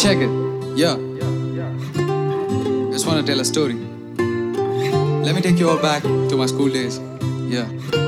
check it. Yeah. Just want to tell a story. Let me take you all back to my school days. Yeah.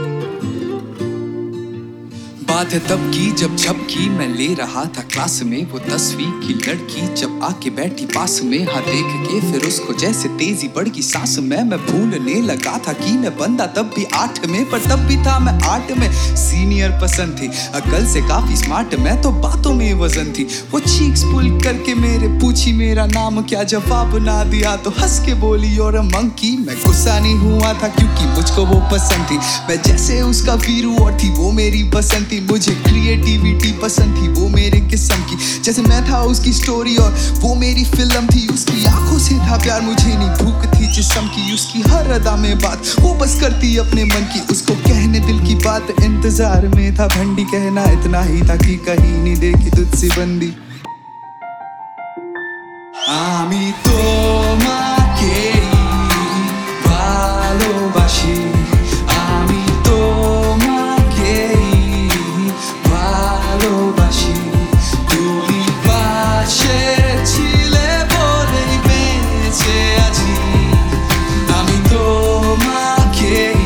बात है तब की जब झपकी मैं ले रहा था क्लास में वो 10वीं की लड़की जब आके बैठी पास में। हाँ देख के फिर उसको जैसे तेजी बढ़ गई सांस में। मैं भूलने लगा था कि मैं बंदा तब भी 8 में, पर तब भी था मैं 8 में। सीनियर पसंद थी, अकल से काफी स्मार्ट, मैं तो बातों में वजन थी। वो चीक्स पुल करके मेरे पूछी मेरा नाम क्या, जवाब ना दिया तो हंस के बोली और मंकी। मैं गुस्सा नहीं हुआ था क्योंकि मुझको वो पसंद थी। मैं जैसे उसका वीरू और थी वो मेरी पसंद थी। मुझे क्रिएटिविटी पसंद थी वो मेरे किस्म की, जैसे मैं था उसकी स्टोरी और वो मेरी फिल्म थी। उसकी आंखों से था प्यार, मुझे नहीं भूख थी जिस्म की। उसकी हर अदा में बात वो बस करती अपने मन की। उसको कहने दिल की बात इंतजार में था भंडी, कहना इतना ही था कि कहीं नहीं देखी तुझसे बंदी। আমি তোমাকেই ভালোবাসি, আমি তোমাকেই ভালোবাসি। তুমি পাশে ছিলে বলেই বেঁচে আছি। আমি তোমাকেই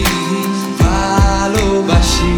ভালোবাসি।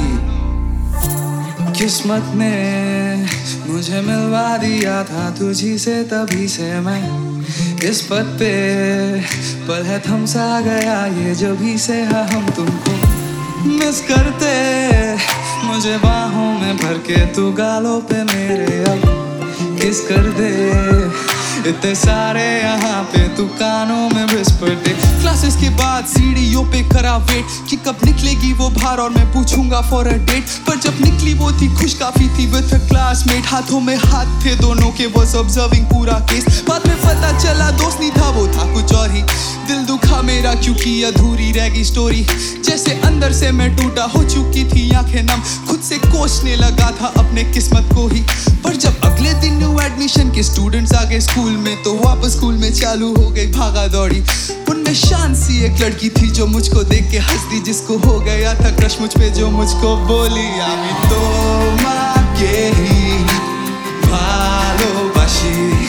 किस्मत ने मुझे मिलवा दिया था तुझी से, तभी से मैं इस पद पे पल है थम सा गया ये जो भी से है। हम तुमको मिस करते, मुझे बाहों में भर के तू गालों पे मेरे अब किस कर दे। इतने सारे यहाँ पे तू कानों में विस्पर दे। क्लासेस के बाद सीढ़ियों पे करा वेट कि कब निकलेगी वो बाहर और मैं पूछूंगा फॉर अ डेट। पर जब निकली वो थी खुश काफी थी विद अ क्लासमेट। हाथों में हाथ थे दोनों के, बस ऑब्जर्विंग पूरा केस। बाद में पता चला दोस्त नहीं था वो था कुछ और ही। दिल दुखा मेरा क्योंकि अधूरी रह गई स्टोरी। जैसे अंदर से मैं टूटा हो चुकी थी आंखें नम, खुद से कोसने लगा था अपने किस्मत को ही। पर जब अगले दिन न्यू एडमिशन के स्टूडेंट्स आ गए स्कूल में तो वापस स्कूल में चालू हो गई भागा दौड़ी। उनमें शान सी एक लड़की थी जो मुझको देख के हंस दी, जिसको हो गया था क्रश मुझ पे, जो मुझको बोली আমি তোমাকেই ভালোবাসি।